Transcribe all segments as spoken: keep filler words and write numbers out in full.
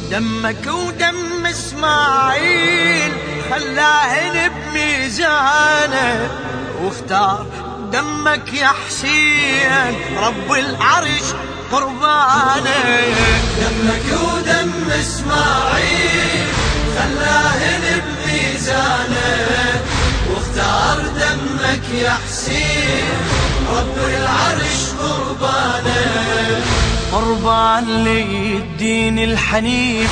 دمك ودم اسماعيل خلاهن بميزانه، واختار دمك يا حسين رب العرش قربانه. دمك ودم اسماعيل خلاهن بميزانه، واختار دمك يا حسين رب العرش قربانه. قربان للدين الحنيف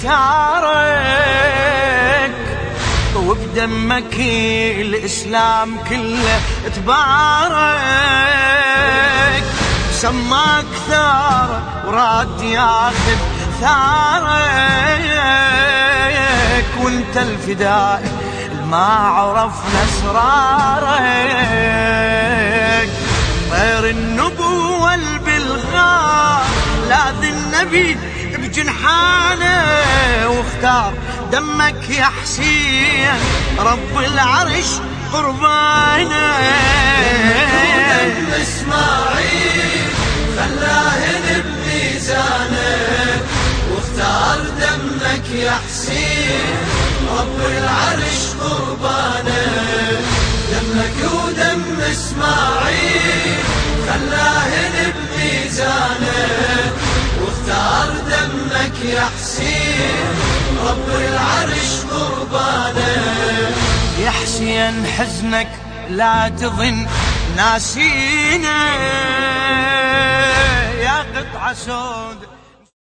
اختارك، وبدمك الإسلام كله تبارك. سماك ثار وراد ياخذ ثارك، وانت الفدائي ما عرفنا اسرارك. غير النبوة البلغار لاذ النبي بجنحانه، واختار دمك يا حسين رب العرش قربانه. دم اسماعيل خلاهن بميزانه، واختار دمك يا حسين رب العرش قربانه. دمك ودم اسماعيل خلاهن بميزانه، واختار دمك يا حسين رب العرش قربانه. يا حسين حزنك لا تظن ناسينا، يا قطعة سود